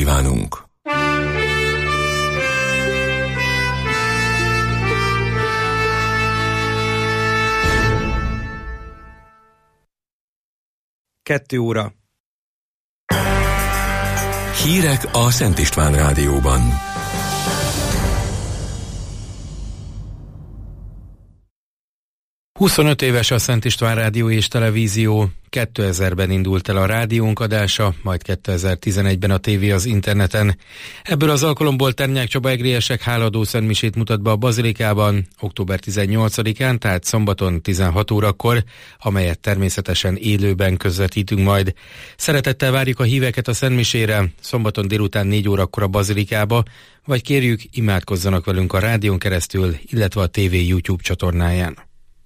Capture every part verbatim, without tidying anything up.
kívánunk! Kettő óra. Hírek a Szent István Rádióban. huszonöt éves a Szent István Rádió és Televízió. kétezerben indult el a rádiónk adása, majd kétezer-tizenegyben a tévé az interneten. Ebből az alkalomból Ternyák Csaba egriesek háladó szentmisét mutat be a Bazilikában október tizennyolcadikán, tehát szombaton tizenhat órakor, amelyet természetesen élőben közvetítünk majd. Szeretettel várjuk a híveket a szentmisére, szombaton délután négy órakor a Bazilikába, vagy kérjük, imádkozzanak velünk a rádión keresztül, illetve a tévé YouTube csatornáján.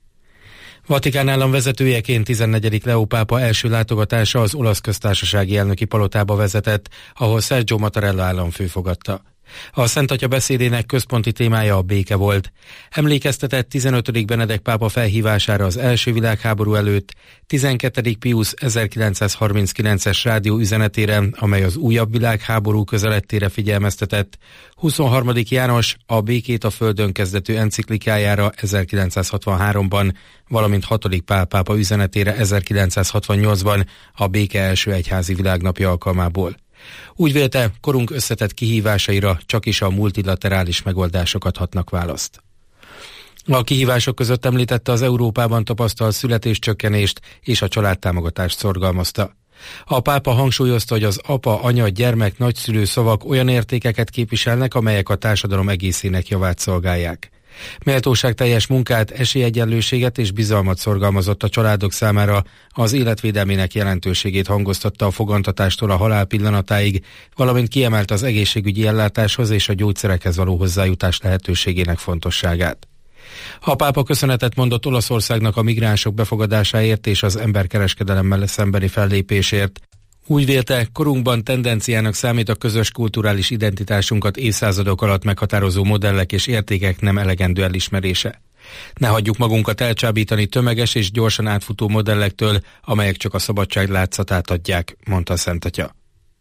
Vatikán állam vezetőjeként tizennegyedik Leó pápa első látogatása az olasz köztársasági elnöki palotába vezetett, ahol Sergio Mattarella államfő fogadta. A Szent Atya beszédének központi témája a béke volt. Emlékeztetett tizenötödik Benedek pápa felhívására az első világháború előtt, tizenkettedik Piusz ezerkilencszázharminckilences rádió üzenetére, amely az újabb világháború közelettére figyelmeztetett, huszonharmadik János a békét a földön kezdetű enciklikájára ezerkilencszázhatvanháromban, valamint hatodik Pál pápa üzenetére ezerkilencszázhatvannyolcban a béke első egyházi világnapja alkalmából. Úgy vélte, korunk összetett kihívásaira csakis a multilaterális megoldások adhatnak választ. A kihívások között említette az Európában tapasztalt születéscsökkenést és a családtámogatást szorgalmazta. A pápa hangsúlyozta, hogy az apa, anya, gyermek, nagyszülő szavak olyan értékeket képviselnek, amelyek a társadalom egészének javát szolgálják. Méltóságteljes munkát, esélyegyenlőséget és bizalmat szorgalmazott a családok számára, az életvédelmének jelentőségét hangoztatta a fogantatástól a halál pillanatáig, valamint kiemelt az egészségügyi ellátáshoz és a gyógyszerekhez való hozzájutás lehetőségének fontosságát. A pápa köszönetet mondott Olaszországnak a migránsok befogadásáért és az emberkereskedelemmel szembeni fellépésért. Úgy vélte, korunkban tendenciának számít a közös kulturális identitásunkat évszázadok alatt meghatározó modellek és értékek nem elegendő elismerése. Ne hagyjuk magunkat elcsábítani tömeges és gyorsan átfutó modellektől, amelyek csak a szabadság látszatát adják, mondta a Szent Atya.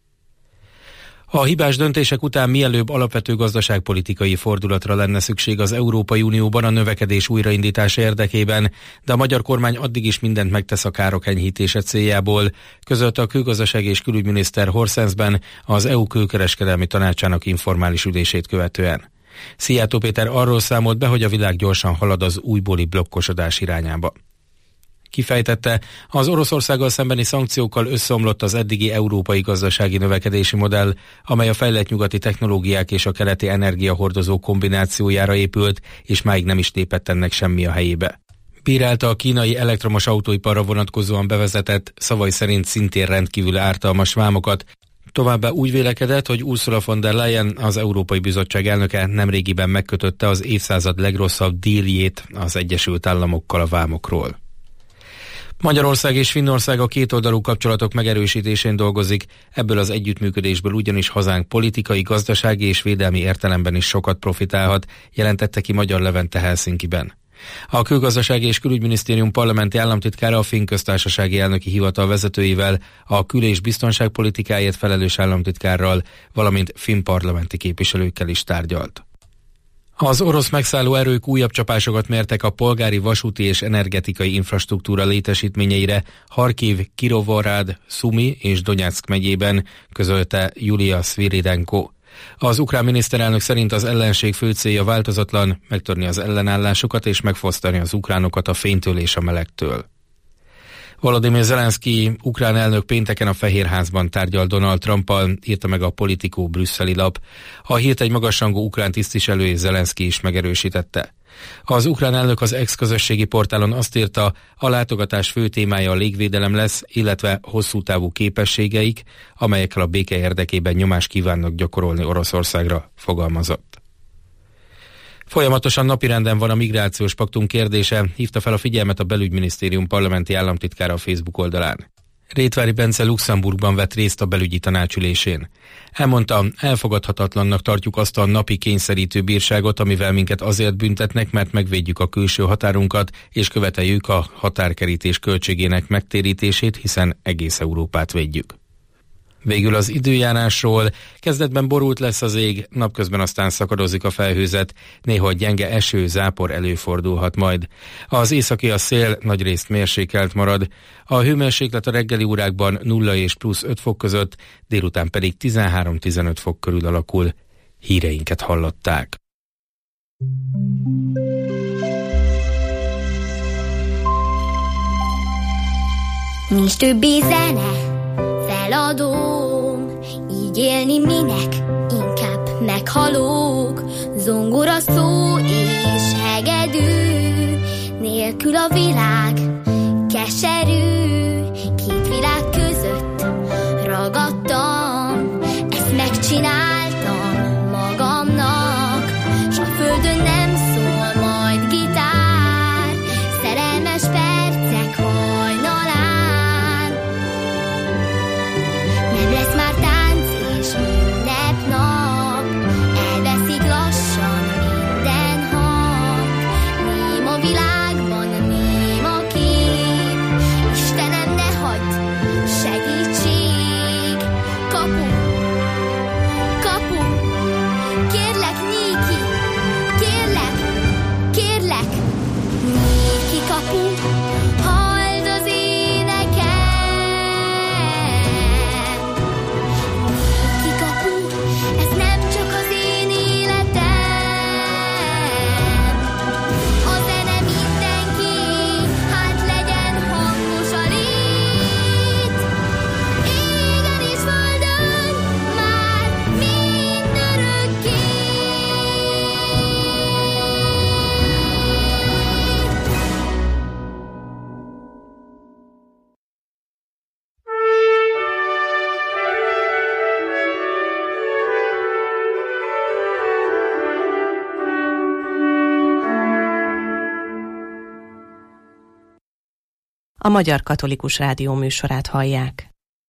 A hibás döntések után mielőbb alapvető gazdaságpolitikai fordulatra lenne szükség az Európai Unióban a növekedés újraindítása érdekében, de a magyar kormány addig is mindent megtesz a károk enyhítése céljából, közölte a külgazdaság és külügyminiszter Horszenzben az é u külkereskedelmi tanácsának informális ülését követően. Szijjártó Péter arról számolt be, hogy a világ gyorsan halad az újbóli blokkosodás irányába. Kifejtette, az Oroszországgal szembeni szankciókkal összeomlott az eddigi európai gazdasági növekedési modell, amely a fejlett nyugati technológiák és a keleti energiahordozó kombinációjára épült, és máig nem is lépett ennek semmi a helyébe. Bírálta a kínai elektromos autóiparra vonatkozóan bevezetett, szavai szerint szintén rendkívül ártalmas vámokat. Továbbá úgy vélekedett, hogy Ursula von der Leyen, az Európai Bizottság elnöke nemrégiben megkötötte az évszázad legrosszabb díljét az Egyesült Államokkal a vámokról. Magyarország és Finnország a kétoldalú kapcsolatok megerősítésén dolgozik, ebből az együttműködésből ugyanis hazánk politikai, gazdasági és védelmi értelemben is sokat profitálhat, jelentette ki Magyar Levente Helsinkiben. A Külgazdasági és Külügyminisztérium parlamenti államtitkára a Finn köztársasági elnöki hivatal vezetőivel, a kül- és biztonságpolitikáért felelős államtitkárral, valamint finn parlamenti képviselőkkel is tárgyalt. Az orosz megszálló erők újabb csapásokat mértek a polgári, vasúti és energetikai infrastruktúra létesítményeire Harkiv, Kirovohrad, Szumi és Donyeck megyében, közölte Julia Sviridenko. Az ukrán miniszterelnök szerint az ellenség fő célja változatlan, megtörni az ellenállásokat és megfosztani az ukránokat a fénytől és a melegtől. Volodymyr Zelenszky ukrán elnök pénteken a Fehérházban tárgyal Donald Trumpal, írta meg a Politico brüsszeli lap. A hírt egy magasrangú ukrán tisztviselő és Zelenszky is megerősítette. Az ukrán elnök az ex-közösségi portálon azt írta, a látogatás fő témája a légvédelem lesz, illetve hosszú távú képességeik, amelyekkel a béke érdekében nyomást kívánnak gyakorolni Oroszországra, fogalmazott. Folyamatosan napirenden van a migrációs paktum kérdése, hívta fel a figyelmet a belügyminisztérium parlamenti államtitkára a Facebook oldalán. Rétvári Bence Luxemburgban vett részt a belügyi tanácsülésén. Elmondta, elfogadhatatlannak tartjuk azt a napi kényszerítő bírságot, amivel minket azért büntetnek, mert megvédjük a külső határunkat, és követeljük a határkerítés költségének megtérítését, hiszen egész Európát védjük. Végül az időjárásról: kezdetben borult lesz az ég, napközben aztán szakadozik a felhőzet, néha gyenge eső, zápor előfordulhat majd. Az északi a szél nagyrészt mérsékelt marad, a hőmérséklet a reggeli órákban nulla és plusz öt fok között, délután pedig tizenhárom-tizenöt fok körül alakul. Híreinket hallották. Nincs többé zene, feladom, így élni minek, inkább meghalok. Zongora szó és hegedű, nélkül a világ keserű. Két világ között ragadtam, ezt megcsináltam magamnak, s a földön nem szól majd gitár, szerelmes percek hajnalán. Nem lesz már tánc és ünnepnap, elveszik lassan minden hang. Ném a világban, ném a kép, Istenem, ne hagyd, segítség. Kapu, kapu, kérlek, nyíj ki, kérlek, kérlek, nyíj ki, kapu, halld az énekem. Nyíj ki, kapu, ez nem csak az én életem. A zene mindenki, hát legyen hangos a lét. Égen és földön, már mindörökké. A Magyar Katolikus Rádió műsorát hallják.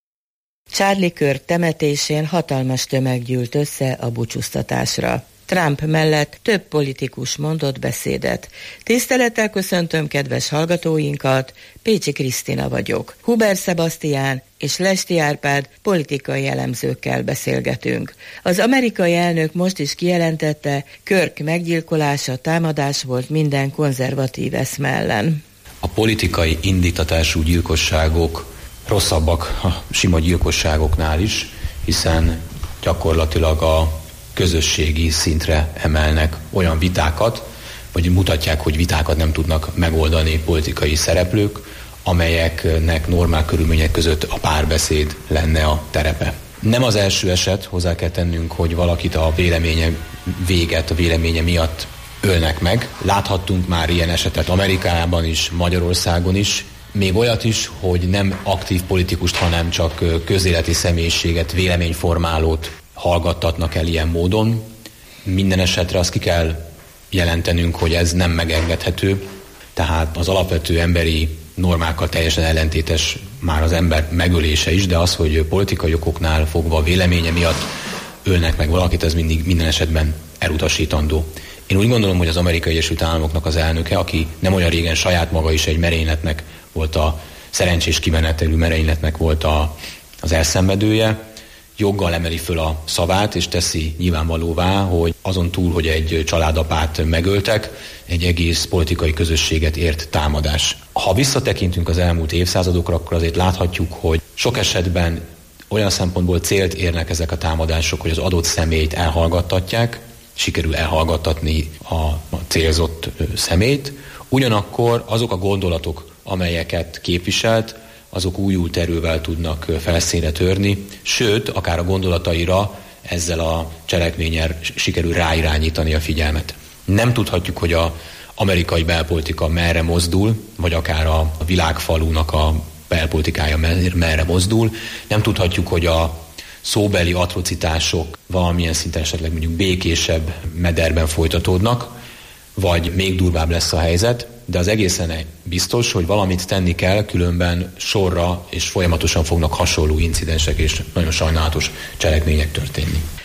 Charlie Kirk temetésén hatalmas tömeg gyűlt össze a búcsúztatásra. Trump mellett több politikus mondott beszédet. Tisztelettel köszöntöm kedves hallgatóinkat, Pécsi Krisztina vagyok. Huber Sebastián és Lesti Árpád politikai elemzőkkel beszélgetünk. Az amerikai elnök most is kijelentette, Kirk meggyilkolása támadás volt minden konzervatív eszme ellen. A politikai indítatású gyilkosságok rosszabbak a sima gyilkosságoknál is, hiszen gyakorlatilag a közösségi szintre emelnek olyan vitákat, vagy mutatják, hogy vitákat nem tudnak megoldani politikai szereplők, amelyeknek normál körülmények között a párbeszéd lenne a terepe. Nem az első eset, hozzá kell tennünk, hogy valakit a véleménye véget, a véleménye miatt ölnek meg. Láthattunk már ilyen esetet Amerikában is, Magyarországon is, még olyat is, hogy nem aktív politikust, hanem csak közéleti személyiséget, véleményformálót hallgattatnak el ilyen módon. Minden esetre azt ki kell jelentenünk, hogy ez nem megengedhető, tehát az alapvető emberi normákkal teljesen ellentétes már az ember megölése is, de az, hogy politikai okoknál fogva a véleménye miatt ölnek meg valakit, ez mindig minden esetben elutasítandó. Én úgy gondolom, hogy az Amerikai Egyesült Államoknak az elnöke, aki nem olyan régen saját maga is egy merényletnek volt a szerencsés kimenetelű merényletnek volt a, az elszenvedője, joggal emeli föl a szavát, és teszi nyilvánvalóvá, hogy azon túl, hogy egy családapát megöltek, egy egész politikai közösséget ért támadás. Ha visszatekintünk az elmúlt évszázadokra, akkor azért láthatjuk, hogy sok esetben olyan szempontból célt érnek ezek a támadások, hogy az adott személyt elhallgattatják, sikerül elhallgattatni a, a célzott személyt, ugyanakkor azok a gondolatok, amelyeket képviselt, azok újult erővel tudnak felszínre törni, sőt, akár a gondolataira ezzel a cselekménnyel sikerül ráirányítani a figyelmet. Nem tudhatjuk, hogy az amerikai belpolitika merre mozdul, vagy akár a világfalúnak a belpolitikája merre mozdul. Nem tudhatjuk, hogy a szóbeli atrocitások valamilyen szinten esetleg mondjuk békésebb mederben folytatódnak, vagy még durvább lesz a helyzet, de az egészen biztos, hogy valamit tenni kell, különben sorra és folyamatosan fognak hasonló incidensek és nagyon sajnálatos cselekmények történni.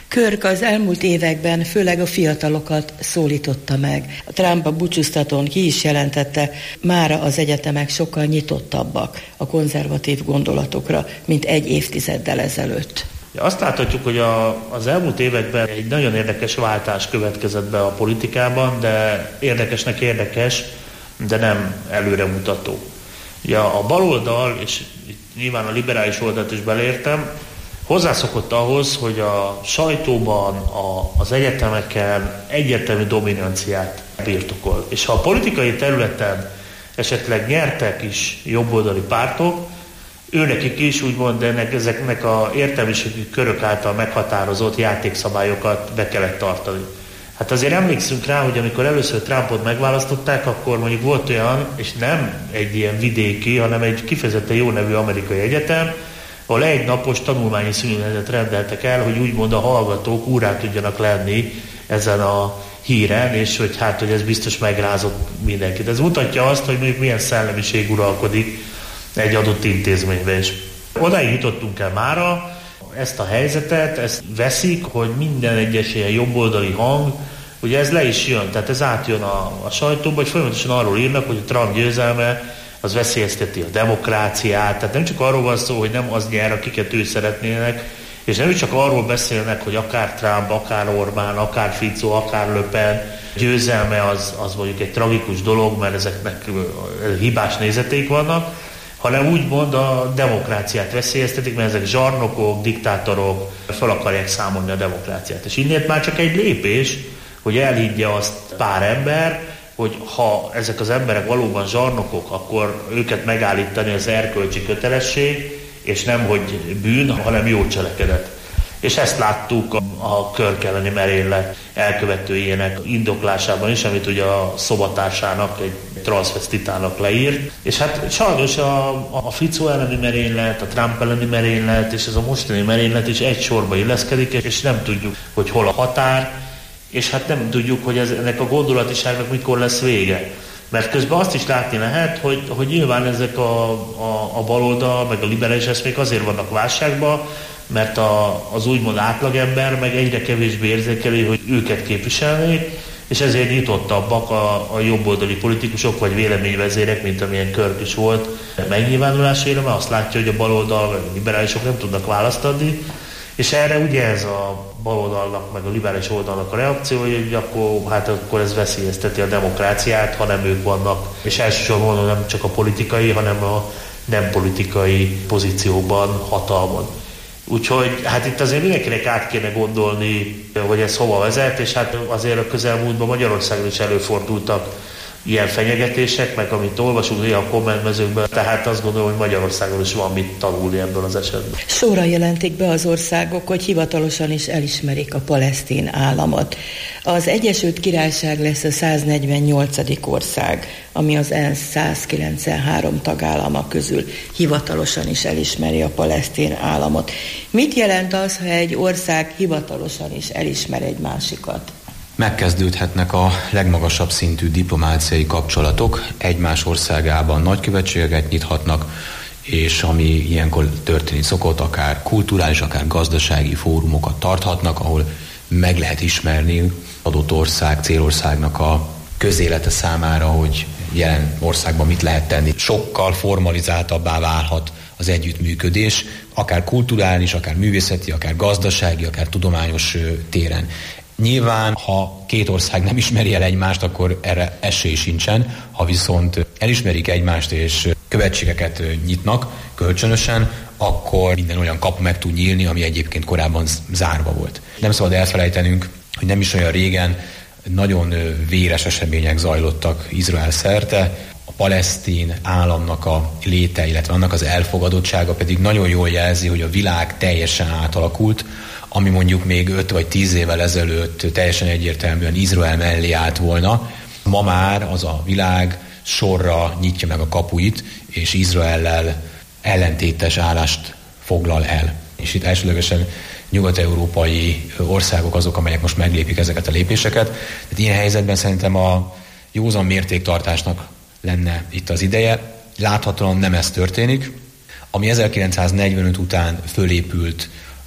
Kirk az elmúlt években főleg a fiatalokat szólította meg. A Trump a búcsúztatón ki is jelentette, mára az egyetemek sokkal nyitottabbak a konzervatív gondolatokra, mint egy évtizeddel ezelőtt. Azt láthatjuk, hogy a, az elmúlt években egy nagyon érdekes váltás következett be a politikában, de érdekesnek érdekes, de nem előremutató. Ja, a baloldal, és nyilván a liberális oldalt is belértem, hozzászokott ahhoz, hogy a sajtóban, a, az egyetemeken egyértelmű dominanciát birtokol. És ha a politikai területen esetleg nyertek is jobboldali pártok, őnekik is úgymond ennek, ezeknek a értelmiségi körök által meghatározott játékszabályokat be kellett tartani. Hát azért emlékszünk rá, hogy amikor először Trumpot megválasztották, akkor mondjuk volt olyan, és nem egy ilyen vidéki, hanem egy kifejezetten jó nevű amerikai egyetem, ahol egy napos tanulmányi szünetet rendeltek el, hogy úgymond a hallgatók úrá tudjanak lenni ezen a híren, és hogy hát, hogy ez biztos megrázott mindenkit. Ez mutatja azt, hogy mondjuk milyen szellemiség uralkodik egy adott intézményben is. Odáig jutottunk el mára, ezt a helyzetet, ezt veszik, hogy minden egyes ilyen jobboldali hang, ugye ez le is jön, tehát ez átjön a, a sajtóba, hogy folyamatosan arról írnak, hogy a Trump győzelme az veszélyezteti a demokráciát, tehát nem csak arról van szó, hogy nem az nyer, akiket ő szeretnének, és nem csak arról beszélnek, hogy akár Trump, akár Orbán, akár Fico, akár Le Pen győzelme az, az mondjuk egy tragikus dolog, mert ezeknek hibás nézeteik vannak, hanem úgymond a demokráciát veszélyeztetik, mert ezek zsarnokok, diktátorok fel akarják számolni a demokráciát. És innét már csak egy lépés, hogy elhiggye azt pár ember, hogy ha ezek az emberek valóban zsarnokok, akkor őket megállítani az erkölcsi kötelesség, és nem hogy bűn, hanem jó cselekedet. És ezt láttuk a, a Kirk elleni merénylet elkövetőjének indoklásában is, amit ugye a szobatársának, egy transzvesztitának leírt. És hát sajnos a, a Fico elleni merénylet, a Trump elleni merénylet, és ez a mostani merénylet is egy sorba illeszkedik, és nem tudjuk, hogy hol a határ, és hát nem tudjuk, hogy ez, ennek a gondolatiságnak mikor lesz vége. Mert közben azt is látni lehet, hogy, hogy nyilván ezek a, a, a baloldal, meg a liberális eszmék azért vannak válságban, mert a, az úgymond átlagember meg egyre kevésbé érzékeli, hogy őket képviselnék, és ezért nyitottabbak a, a jobboldali politikusok vagy véleményvezérek, mint amilyen Kirk is volt megnyilvánulásaira, mert azt látja, hogy a baloldal meg a liberálisok nem tudnak választ adni, és erre ugye ez a baloldalnak, meg a liberális oldalnak a reakció, hogy akkor, hát akkor ez veszélyezteti a demokráciát, ha nem ők vannak, és elsősorban nem csak a politikai, hanem a nem politikai pozícióban, hatalmon. Úgyhogy hát itt azért mindenkinek át kéne gondolni, hogy ez hova vezet, és hát azért a közelmúltban Magyarországon is előfordultak ilyen fenyegetések, meg amit olvasunk ilyen a kommentmezőkben, tehát azt gondolom, hogy Magyarországon is van mit tanulni ebből az esetben. Sorra jelentik be az országok, hogy hivatalosan is elismerik a palesztin államot. Az Egyesült Királyság lesz a száznegyvennyolcadik ország, ami az ENSZ százkilencvenhárom tagállama közül hivatalosan is elismeri a palesztin államot. Mit jelent az, ha egy ország hivatalosan is elismer egy másikat? Megkezdődhetnek a legmagasabb szintű diplomáciai kapcsolatok, egymás országában nagykövetségeket nyithatnak, és ami ilyenkor történni szokott, akár kulturális, akár gazdasági fórumokat tarthatnak, ahol meg lehet ismerni adott ország, célországnak a közélete számára, hogy jelen országban mit lehet tenni. Sokkal formalizáltabbá válhat az együttműködés, akár kulturális, akár művészeti, akár gazdasági, akár tudományos téren. Nyilván, ha két ország nem ismeri el egymást, akkor erre esély sincsen. Ha viszont elismerik egymást és követségeket nyitnak kölcsönösen, akkor minden olyan kapu meg tud nyílni, ami egyébként korábban zárva volt. Nem szabad elfelejtenünk, hogy nem is olyan régen nagyon véres események zajlottak Izrael szerte. A palesztin államnak a léte, illetve annak az elfogadottsága pedig nagyon jól jelzi, hogy a világ teljesen átalakult, ami mondjuk még öt vagy tíz évvel ezelőtt teljesen egyértelműen Izrael mellé állt volna. Ma már az a világ sorra nyitja meg a kapuit, és Izraellel ellentétes állást foglal el. És itt elsőlegesen nyugat-európai országok azok, amelyek most meglépik ezeket a lépéseket. Tehát ilyen helyzetben szerintem a józan mértéktartásnak lenne itt az ideje. Láthatóan nem ez történik. Ami ezerkilencszáznegyvenöt után fölépült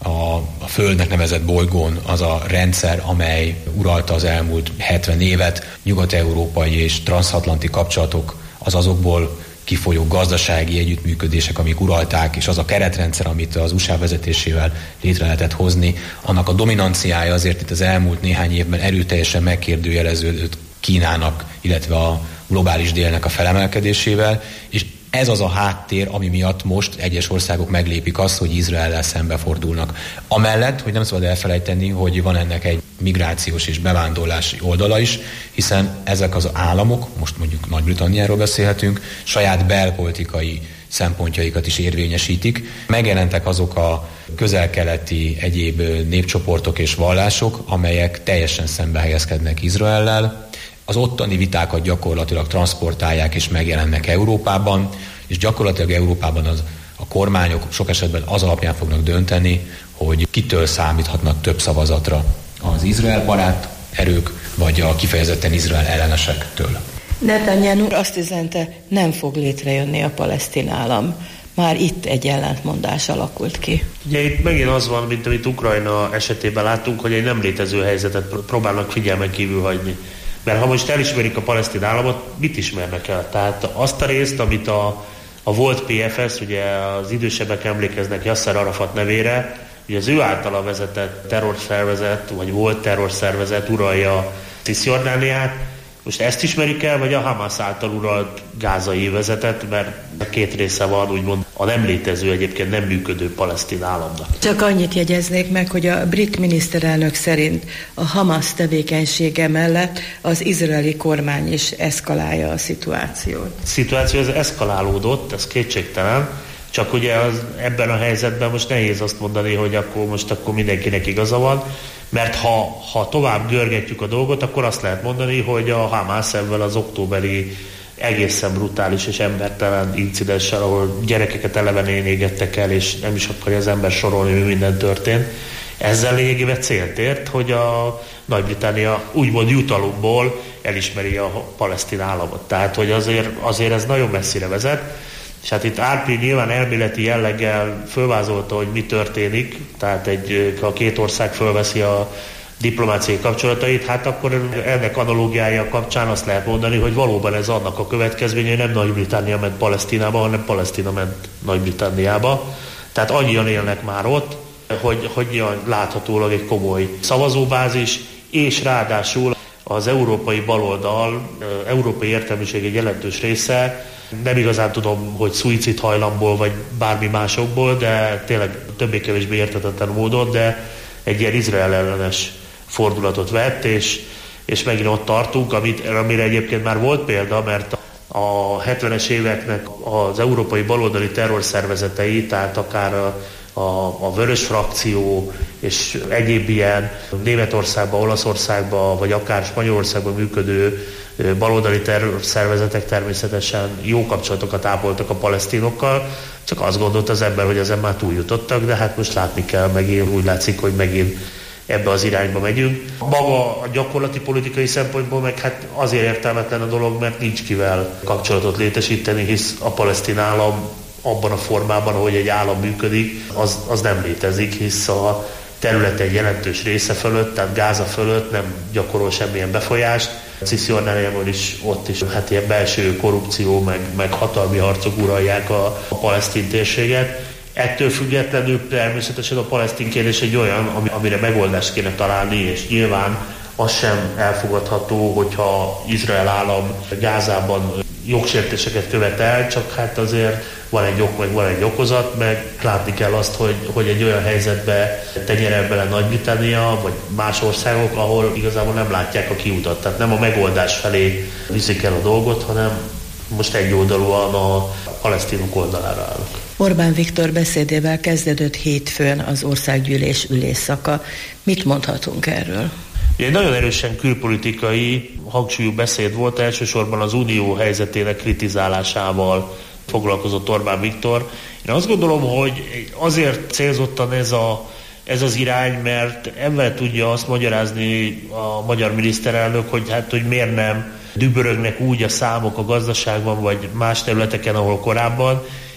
a, a Földnek nevezett bolygón az a rendszer, amely uralta az elmúlt hetven évet, nyugat-európai és transatlanti kapcsolatok, az azokból kifolyó gazdasági együttműködések, amik uralták, és az a keretrendszer, amit az u es á vezetésével létre lehetett hozni, annak a dominanciája azért itt az elmúlt néhány évben erőteljesen megkérdőjeleződött Kínának, illetve a globális délnek a felemelkedésével, és ez az a háttér, ami miatt most egyes országok meglépik azt, hogy Izraellel szembefordulnak. Amellett, hogy nem szabad elfelejteni, hogy van ennek egy migrációs és bevándorlási oldala is, hiszen ezek az államok, most mondjuk Nagy-Britanniáról beszélhetünk, saját belpolitikai szempontjaikat is érvényesítik. Megjelentek azok a közel-keleti egyéb népcsoportok és vallások, amelyek teljesen szembe helyezkednek Izraellel, az ottani vitákat gyakorlatilag transzportálják és megjelennek Európában, és gyakorlatilag Európában az, a kormányok sok esetben az alapján fognak dönteni, hogy kitől számíthatnak több szavazatra, az Izrael barát erők, vagy a kifejezetten Izrael ellenesektől. Netanyahu azt üzente, nem fog létrejönni a palesztin állam. Már itt egy ellentmondás alakult ki. Ugye itt megint az van, mint amit Ukrajna esetében láttunk, hogy egy nem létező helyzetet próbálnak figyelmen kívül hagyni. Mert ha most elismerik a palesztin államot, mit ismernek el? Tehát azt a részt, amit a, a volt pé ef es, ugye az idősebbek emlékeznek Yasser Arafat nevére, ugye az ő általa vezetett terrorszervezet, vagy volt terrorszervezet uralja Cisjordániát. Most ezt ismerik el, vagy a Hamas által uralt gázai vezetet, mert két része van, úgymond a nem létező, egyébként nem működő palesztin államnak. Csak annyit jegyeznék meg, hogy a brit miniszterelnök szerint a Hamas tevékenysége mellett az izraeli kormány is eszkalálja a szituációt. A szituáció ez eszkalálódott, ez kétségtelen, csak ugye az, ebben a helyzetben most nehéz azt mondani, hogy akkor most akkor mindenkinek igaza van, mert ha, ha tovább görgetjük a dolgot, akkor azt lehet mondani, hogy a Hamas ebben az októberi egészen brutális és embertelen incidenssel, ahol gyerekeket elevenén égettek el, és nem is akarja az ember sorolni, mi minden történt. Ezzel lényegében célt ért, hogy a Nagy-Britannia úgymond jutalomból elismeri a palesztin államot. Tehát, hogy azért, azért ez nagyon messzire vezet. És hát itt Árpi nyilván elméleti jelleggel fölvázolta, hogy mi történik, tehát egy, ha két ország fölveszi a diplomáciai kapcsolatait, hát akkor ennek analógiája kapcsán azt lehet mondani, hogy valóban ez annak a következménye, hogy nem Nagy-Britannia ment Palesztinába, hanem Palesztina ment Nagy-Britanniába. Tehát annyian élnek már ott, hogy, hogy láthatólag egy komoly szavazóbázis, és ráadásul az európai baloldal, európai értelmiség egy jelentős része, nem igazán tudom, hogy szuicid hajlamból, vagy bármi másokból, de tényleg többé-kevésbé érthetetlen módon, de egy ilyen Izrael ellenes fordulatot vett, és, és megint ott tartunk, amit, amire egyébként már volt példa, mert a hetvenes éveknek az európai baloldali terrorszervezetei, tehát akár a, a, a Vörös frakció és egyéb ilyen Németországban, Olaszországban, vagy akár Spanyolországban működő baloldali terrorszervezetek természetesen jó kapcsolatokat ápoltak a palesztinokkal, csak azt gondolt az ember, hogy ezen már túljutottak, de hát most látni kell, megint úgy látszik, hogy megint ebbe az irányba megyünk. Maga a gyakorlati politikai szempontból meg hát azért értelmetlen a dolog, mert nincs kivel kapcsolatot létesíteni, hisz a palesztin állam abban a formában, ahogy egy állam működik, az, az nem létezik, hisz a terület egy jelentős része fölött, tehát Gáza fölött nem gyakorol semmilyen befolyást. Cisjordániában is ott is hát ilyen belső korrupció, meg, meg hatalmi harcok uralják a, a palesztin térséget. Ettől függetlenül természetesen a palesztin kérdés egy olyan, amire megoldást kéne találni, és nyilván az sem elfogadható, hogyha Izrael állam Gázában jogsértéseket követel, csak hát azért van egy ok, meg van egy okozat, meg látni kell azt, hogy, hogy egy olyan helyzetbe tenyerel bele Nagy-Britannia, vagy más országok, ahol igazából nem látják a kiutat. Tehát nem a megoldás felé viszik el a dolgot, hanem most egyoldalúan a palesztinok oldalára állnak. Orbán Viktor beszédével kezdődött hétfőn az országgyűlés ülésszaka. Mit mondhatunk erről? Egy nagyon erősen külpolitikai hangsúlyú beszéd volt, elsősorban az unió helyzetének kritizálásával foglalkozott Orbán Viktor. Én azt gondolom, hogy azért célzottan ez, a, ez az irány, mert ebben tudja azt magyarázni a magyar miniszterelnök, hogy hát, hogy miért nem dübörögnek úgy a számok a gazdaságban, vagy más területeken, ahol korábban,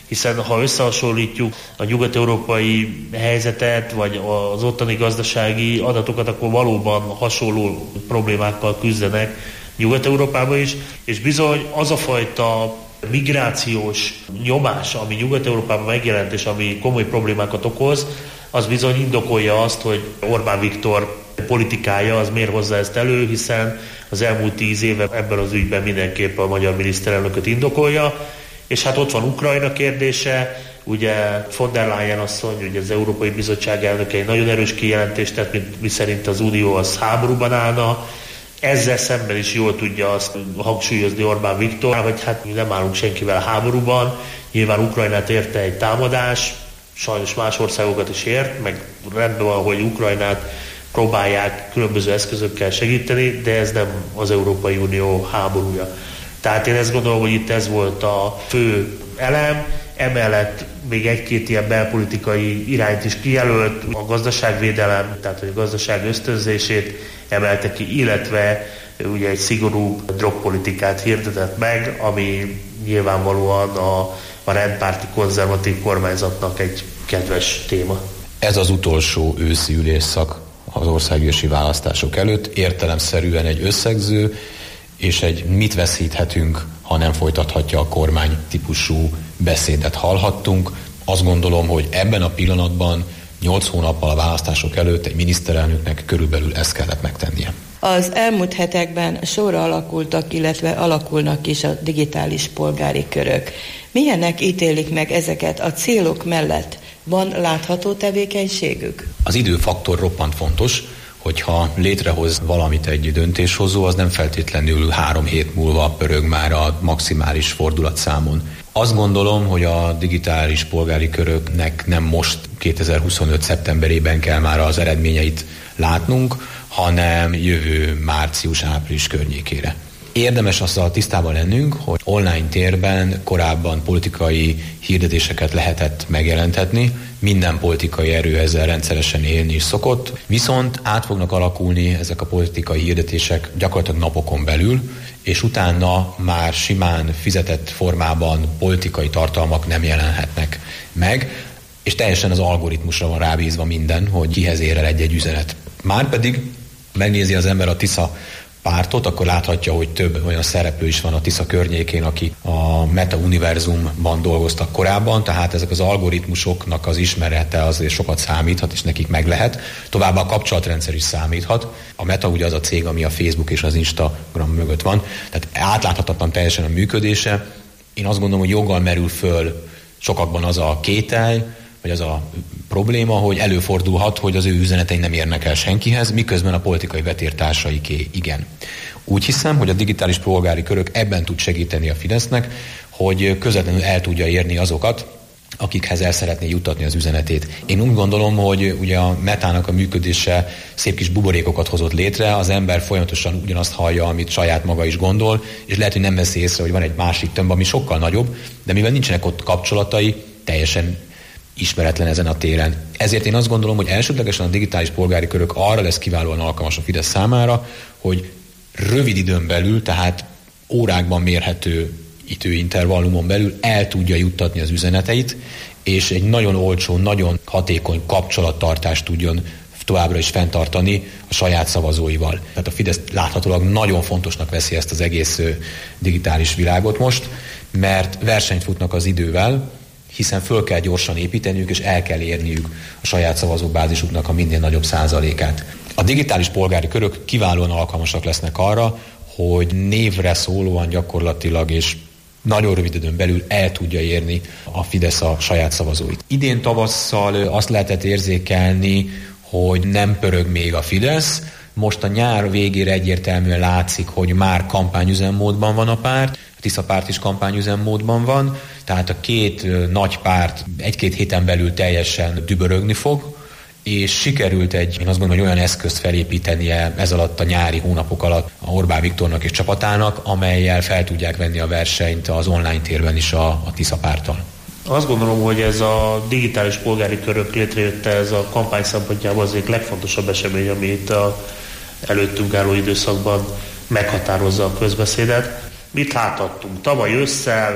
hiszen ha összehasonlítjuk a nyugat-európai helyzetet, vagy az ottani gazdasági adatokat, akkor valóban hasonló problémákkal küzdenek Nyugat-Európában is, és bizony az a fajta migrációs nyomás, ami Nyugat-Európában megjelent, és ami komoly problémákat okoz, az bizony indokolja azt, hogy Orbán Viktor politikája az miért hozza ezt elő, hiszen az elmúlt tíz éve ebben az ügyben mindenképp a magyar miniszterelnököt indokolja, és hát ott van Ukrajna kérdése, ugye von der Leyen asszony, ugye az Európai Bizottság elnöke egy nagyon erős kijelentést tett, mint miszerint az Unió az háborúban állna. Ezzel szemben is jól tudja azt hangsúlyozni Orbán Viktor, hogy hát mi nem állunk senkivel háborúban, nyilván Ukrajnát érte egy támadás, sajnos más országokat is ért, meg rendben van, hogy Ukrajnát próbálják különböző eszközökkel segíteni, de ez nem az Európai Unió háborúja. Tehát én ezt gondolom, hogy itt ez volt a fő elem, emellett még egy-két ilyen belpolitikai irányt is kijelölt, a gazdaságvédelem, tehát a gazdaság ösztönzését emelte ki, illetve ugye egy szigorú drogpolitikát hirdetett meg, ami nyilvánvalóan a, a rendpárti konzervatív kormányzatnak egy kedves téma. Ez az utolsó őszi ülésszak az országgyűlési választások előtt, értelemszerűen egy összegző, és egy mit veszíthetünk, ha nem folytathatja a kormány típusú beszédet hallhattunk. Azt gondolom, hogy ebben a pillanatban nyolc hónappal a választások előtt egy miniszterelnöknek körülbelül ezt kellett megtennie. Az elmúlt hetekben sorra alakultak, illetve alakulnak is a digitális polgári körök. Milyennek ítélik meg ezeket a célok mellett? Van látható tevékenységük? Az időfaktor roppant fontos, hogyha létrehoz valamit egy döntéshozó, az nem feltétlenül három hét múlva pörög már a maximális fordulatszámon. Azt gondolom, hogy a digitális polgári köröknek nem most kétezer-huszonöt szeptemberében kell már az eredményeit látnunk, hanem jövő március-április környékére. Érdemes azzal tisztában lennünk, hogy online térben korábban politikai hirdetéseket lehetett megjelentetni, minden politikai erő ezzel rendszeresen élni is szokott, viszont át fognak alakulni ezek a politikai hirdetések gyakorlatilag napokon belül, és utána már simán fizetett formában politikai tartalmak nem jelenhetnek meg, és teljesen az algoritmusra van rábízva minden, hogy kihez ér el egy-egy üzenet. Márpedig megnézi az ember a Tisza pártot, akkor láthatja, hogy több olyan szereplő is van a Tisza környékén, aki a Meta univerzumban dolgoztak korábban, tehát ezek az algoritmusoknak az ismerete azért sokat számíthat, és nekik meg lehet. Továbbá a kapcsolatrendszer is számíthat. A Meta ugye az a cég, ami a Facebook és az Instagram mögött van, tehát átláthatatlan teljesen a működése. Én azt gondolom, hogy joggal merül föl sokakban az a kételj, vagy az a probléma, hogy előfordulhat, hogy az ő üzenetei nem érnek el senkihez, miközben a politikai vetértársaiké igen. Úgy hiszem, hogy a digitális polgári körök ebben tud segíteni a Fidesznek, hogy közvetlenül el tudja érni azokat, akikhez el szeretné juttatni az üzenetét. Én úgy gondolom, hogy ugye a Metának a működése szép kis buborékokat hozott létre, az ember folyamatosan ugyanazt hallja, amit saját maga is gondol, és lehet, hogy nem veszi észre, hogy van egy másik tömb, ami sokkal nagyobb, de mivel nincsenek ott kapcsolatai, teljesen ismeretlen ezen a téren. Ezért én azt gondolom, hogy elsődlegesen a digitális polgári körök arra lesz kiválóan alkalmas a Fidesz számára, hogy rövid időn belül, tehát órákban mérhető időintervallumon belül el tudja juttatni az üzeneteit, és egy nagyon olcsó, nagyon hatékony kapcsolattartást tudjon továbbra is fenntartani a saját szavazóival. Tehát a Fidesz láthatólag nagyon fontosnak veszi ezt az egész digitális világot most, mert versenyt futnak az idővel, hiszen föl kell gyorsan építeniük, és el kell érniük a saját szavazóbázisuknak a minél nagyobb százalékát. A digitális polgári körök kiválóan alkalmasak lesznek arra, hogy névre szólóan gyakorlatilag és nagyon rövid időn belül el tudja érni a Fidesz a saját szavazóit. Idén tavasszal azt lehetett érzékelni, hogy nem pörög még a Fidesz. Most a nyár végére egyértelműen látszik, hogy már kampányüzemmódban van a párt, a Tisza párt is kampányüzemmódban van, tehát a két nagy párt egy-két héten belül teljesen dübörögni fog, és sikerült egy, én azt gondolom, hogy olyan eszközt felépítenie ez alatt a nyári hónapok alatt a Orbán Viktornak és csapatának, amellyel fel tudják venni a versenyt az online térben is a, a Tisza párttal. Azt gondolom, hogy ez a digitális polgári körök létrejötte, ez a kampány szempontjából az egyik legfontosabb esemény, ami itt a előttünk álló időszakban meghatározza a közbeszédet. Mit láthattunk? Tavaly ősszel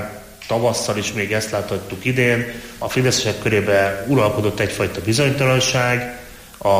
tavasszal is még ezt láthattuk idén. A fideszesek körében uralkodott egyfajta bizonytalanság, a,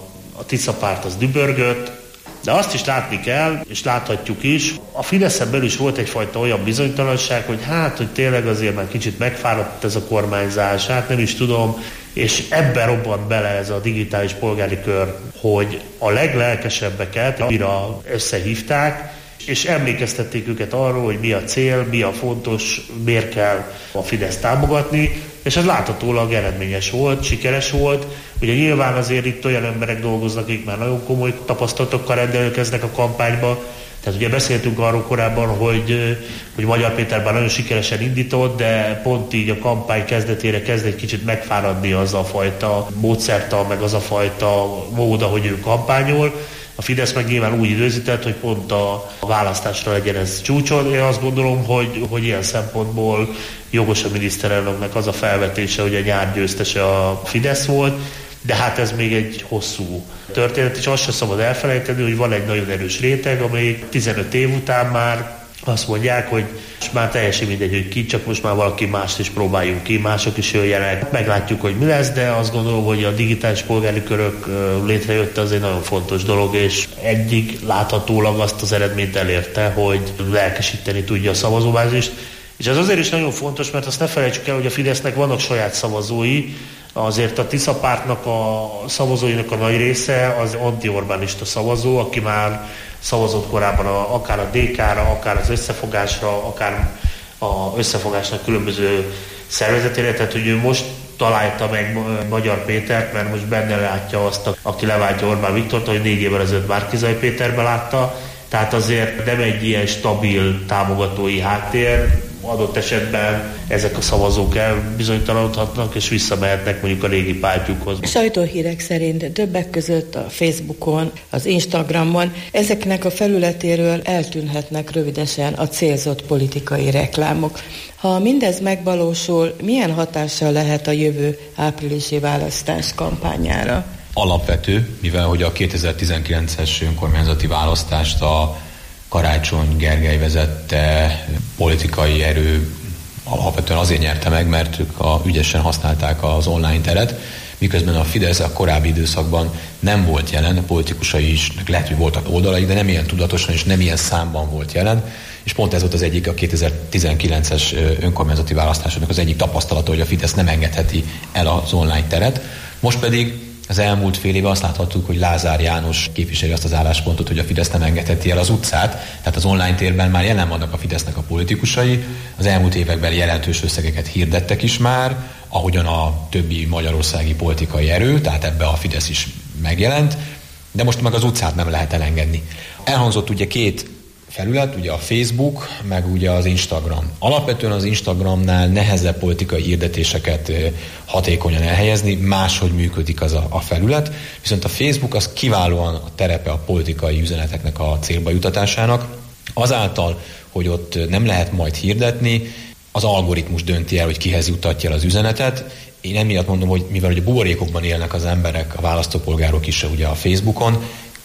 a Tisza párt az dübörgött, de azt is látni kell, és láthatjuk is, a Fideszen belül is volt egyfajta olyan bizonytalanság, hogy hát, hogy tényleg azért már kicsit megfáradt ez a kormányzás, hát nem is tudom, és ebben robbant bele ez a digitális polgári kör, hogy a leglelkesebbeket újra összehívták, és emlékeztették őket arról, hogy mi a cél, mi a fontos, miért kell a Fidesz támogatni, és ez láthatólag eredményes volt, sikeres volt. Ugye nyilván azért itt olyan emberek dolgoznak, akik már nagyon komoly tapasztalatokkal rendelkeznek a kampányba. Tehát ugye beszéltünk arról korábban, hogy, hogy Magyar Péter bár nagyon sikeresen indított, de pont így a kampány kezdetére kezd egy kicsit megfáradni az a fajta módszertan, meg az a fajta mód, ahogy ő kampányol. A Fidesz meg nyilván úgy időzített, hogy pont a választásra legyen ez csúcson. Én azt gondolom, hogy, hogy ilyen szempontból jogos a miniszterelnöknek az a felvetése, hogy a nyár győztese a Fidesz volt, de hát ez még egy hosszú történet, és azt sem szabad elfelejteni, hogy van egy nagyon erős réteg, amelyik tizenöt év után már azt mondják, hogy most már teljesen mindegy, hogy ki, csak most már valaki mást is próbáljunk ki, mások is jöjjenek. Meglátjuk, hogy mi lesz, de azt gondolom, hogy a digitális polgári körök létrejötte, az egy nagyon fontos dolog, és egyik láthatólag azt az eredményt elérte, hogy lelkesíteni tudja a szavazóbázist. És ez azért is nagyon fontos, mert azt ne felejtsük el, hogy a Fidesznek vannak saját szavazói, azért a Tisza pártnak a szavazóinak a nagy része az anti-Orbánista szavazó, aki már szavazott korábban a, akár a dé ká-ra, akár az Összefogásra, akár az Összefogásnak különböző szervezetére, tehát hogy ő most találta meg Magyar Pétert, mert most benne látja azt, aki leváltja Orbán Viktort, hogy négy évvel ezelőtt Márki-Zay Péterbe látta, tehát azért nem egy ilyen stabil támogatói háttér, adott esetben ezek a szavazók elbizonytalanodhatnak, és visszamehetnek mondjuk a régi pártjukhoz. Sajtóhírek szerint többek között a Facebookon, az Instagramon ezeknek a felületéről eltűnhetnek rövidesen a célzott politikai reklámok. Ha mindez megvalósul, milyen hatással lehet a jövő áprilisi választás kampányára? Alapvető, mivel hogy a kétezer-tizenkilences önkormányzati választást a Karácsony Gergely vezette politikai erő alapvetően azért nyerte meg, mert ők a, ügyesen használták az online teret, miközben a Fidesz a korábbi időszakban nem volt jelen, a politikusai is, lehet, hogy voltak oldalaik, de nem ilyen tudatosan és nem ilyen számban volt jelen, és pont ez volt az egyik a kétezer-tizenkilences önkormányzati választásoknak az egyik tapasztalata, hogy a Fidesz nem engedheti el az online teret. Most pedig az elmúlt fél éve azt láthattuk, hogy Lázár János képviseli azt az álláspontot, hogy a Fidesz nem engedheti el az utcát, tehát az online térben már jelen vannak a Fidesznek a politikusai, az elmúlt években jelentős összegeket hirdettek is már, ahogyan a többi magyarországi politikai erő, tehát ebbe a Fidesz is megjelent, de most meg az utcát nem lehet elengedni. Elhangzott ugye két felület, ugye a Facebook, meg ugye az Instagram. Alapvetően az Instagramnál nehezebb politikai hirdetéseket hatékonyan elhelyezni, máshogy működik az a, a felület, viszont a Facebook az kiválóan a terepe a politikai üzeneteknek a célba jutatásának. Azáltal, hogy ott nem lehet majd hirdetni, az algoritmus dönti el, hogy kihez juttatja el az üzenetet. Én emiatt mondom, hogy mivel ugye buborékokban élnek az emberek, a választópolgárok is ugye a Facebookon,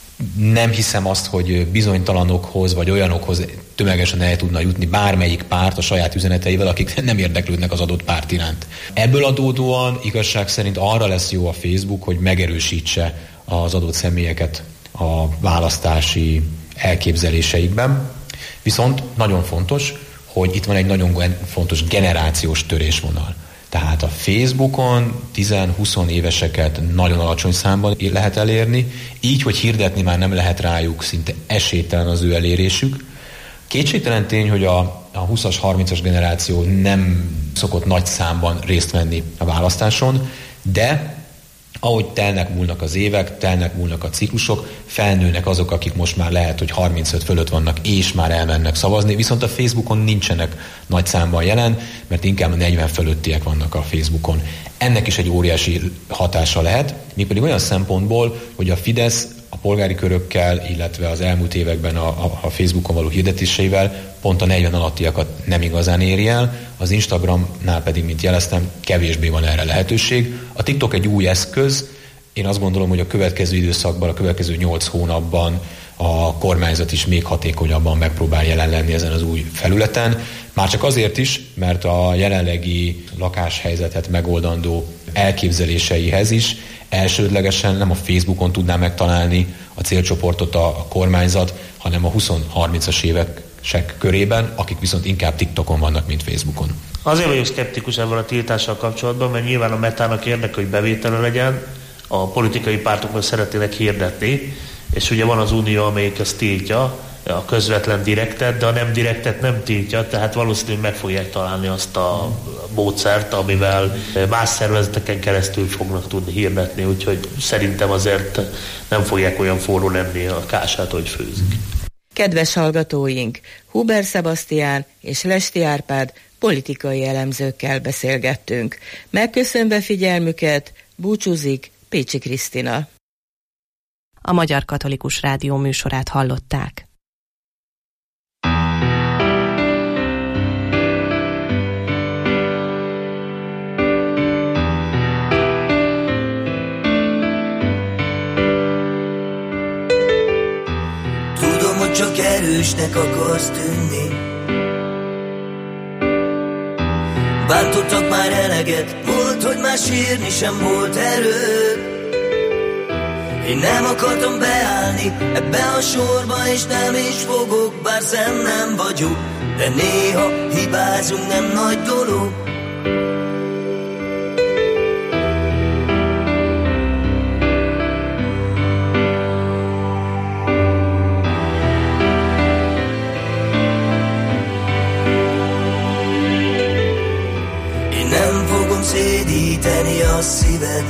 nem hiszem azt, hogy bizonytalanokhoz vagy olyanokhoz tömegesen el tudna jutni bármelyik párt a saját üzeneteivel, akik nem érdeklődnek az adott párt iránt. Ebből adódóan igazság szerint arra lesz jó a Facebook, hogy megerősítse az adott személyeket a választási elképzeléseikben. Viszont nagyon fontos, hogy itt van egy nagyon fontos generációs törésvonal. Tehát a Facebookon tíz-húsz éveseket nagyon alacsony számban lehet elérni, így, hogy hirdetni már nem lehet rájuk, szinte esélytelen az ő elérésük. Kétségtelen tény, hogy a, a húszas, harmincas generáció nem szokott nagy számban részt venni a választáson, de ahogy telnek múlnak az évek, telnek múlnak a ciklusok, felnőnek azok, akik most már lehet, hogy harmincöt fölött vannak, és már elmennek szavazni, viszont a Facebookon nincsenek nagy számban jelen, mert inkább a negyven fölöttiek vannak a Facebookon. Ennek is egy óriási hatása lehet, mégpedig olyan szempontból, hogy a Fidesz a polgári körökkel, illetve az elmúlt években a, a, a Facebookon való hirdetéseivel pont a negyven alattiakat nem igazán éri el, az Instagramnál pedig, mint jeleztem, kevésbé van erre lehetőség. A TikTok egy új eszköz, én azt gondolom, hogy a következő időszakban, a következő nyolc hónapban a kormányzat is még hatékonyabban megpróbál jelen lenni ezen az új felületen. Már csak azért is, mert a jelenlegi lakáshelyzetet megoldandó elképzeléseihez is elsődlegesen nem a Facebookon tudná megtalálni a célcsoportot a, a kormányzat, hanem a húsz-harmincas évesek körében, akik viszont inkább TikTokon vannak, mint Facebookon. Azért vagyok szkeptikus ebben a tiltással kapcsolatban, mert nyilván a Metának érdeke, hogy bevétele legyen, a politikai pártoknak szeretnének hirdetni, és ugye van az Unió, amelyik ezt tiltja, a közvetlen direktet, de a nem direktet nem tiltja, tehát valószínűleg meg fogják találni azt a módszert, amivel más szervezeteken keresztül fognak tudni hirdetni, úgyhogy szerintem azért nem fogják olyan forró lenni a kását, hogy főzik. Kedves hallgatóink, Huber Sebastián és Lesti Árpád politikai elemzőkkel beszélgettünk. Megköszönve figyelmüket, búcsúzik Pécsi Krisztina. A Magyar Katolikus Rádió műsorát hallották. Tudom, hogy csak erősnek akarsz tűnni, bántottak már eleget, volt, hogy már sírni sem volt erőd. Én nem akartam beállni ebbe a sorba, és nem is fogok, bár szem nem vagyok, de néha hibázunk, nem nagy dolog. Én nem fogom szédíteni a szíved,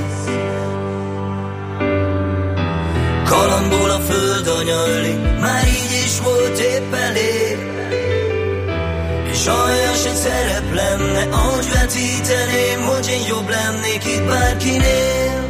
kalandból a föld anya öli, már így is volt épp elég. És aljas egy szerep lenne, ahogy vetíteném, hogy én jobb lennék itt bárkinél,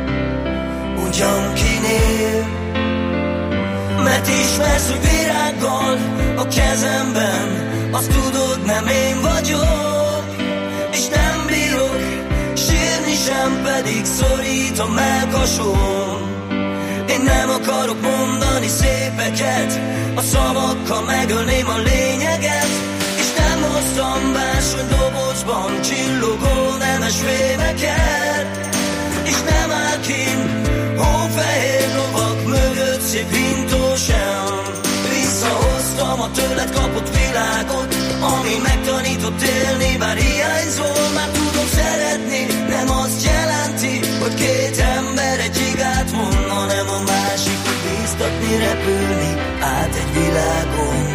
ugyankinél. Mert ismersz, hogy virággal a kezemben, azt tudod, nem én vagyok, és nem bírok sírni sem, pedig szorít a mellkasom. Én nem akarok mondani szépeket, a szavakkal megölném a lényeget, és nem hoztam bársony dobozban csillogó nemes fémeket, és nem áll kint hófehér lovak mögött szép hintó sem. Visszahoztam a tőled kapott világot, ami megtanított élni, bár hiányzol. Már tudom szeretni, nem azt jelenti, hogy két ember egy igát von, hanem a másik, hogy bíztatni, repülni át egy világon.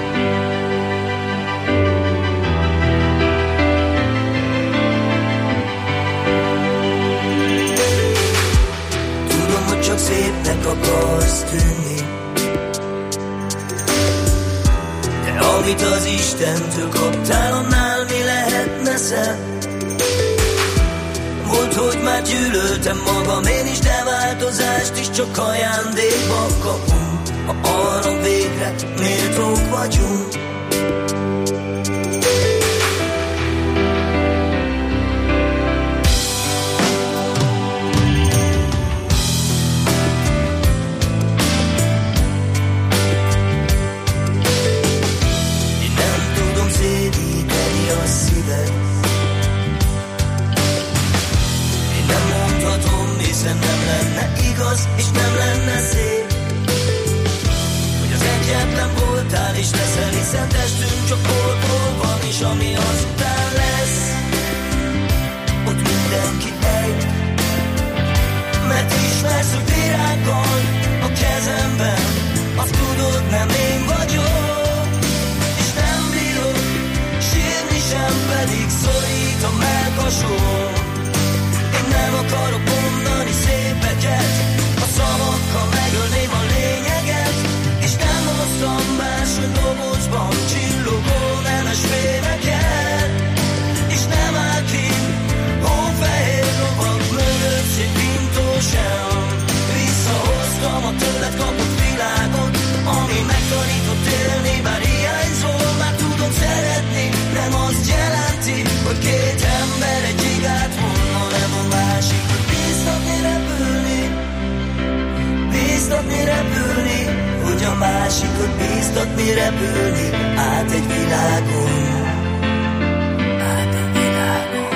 Tudom, hogy csak szépnek akarsz tűnni, de amit az Istentől kaptál, annál mi lehetne szebb? Volt, hogy már gyűlöltem magam én is, de változást is csak ajándékba kapunk, ha arra végre méltók vagyunk. Én nem tudom szédíteni a szíved, hiszen nem lenne igaz, és nem lenne szép, hogy az egyetlen voltál és leszel, hiszen testünk csak holtól van, és ami azután lesz, ott mindenki egy. Mert ismersz, hogy virággal a kezemben, azt tudod, nem én vagyok, és nem bírok sírni sem, pedig szorít a mellkasom. Én nem akarok mondani szépeket, a szavakkal megölném a lényeget, és nem hoztam bársony dobozban csillogó nemes fémeket, és nem áll kint hófehér lovak mögött szép hintó sem. Visszahoztam a tőled kapott világot, ami megtanított élni, bár hiányzol. Már tudom szeretni, nem azt jelenti, hogy két ember egy igát von, hanem a másik, hogy bíztatni, repülni, bíztatni, repülni, hogy a másikot bíztatni, repülni át egy világon. Át egy világon.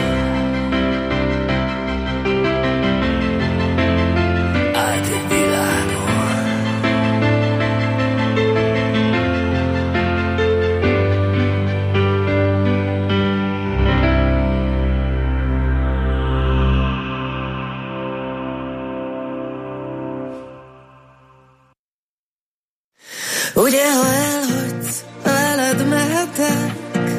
Át egy világon. Ugye, ha elhagysz, veled mehetek,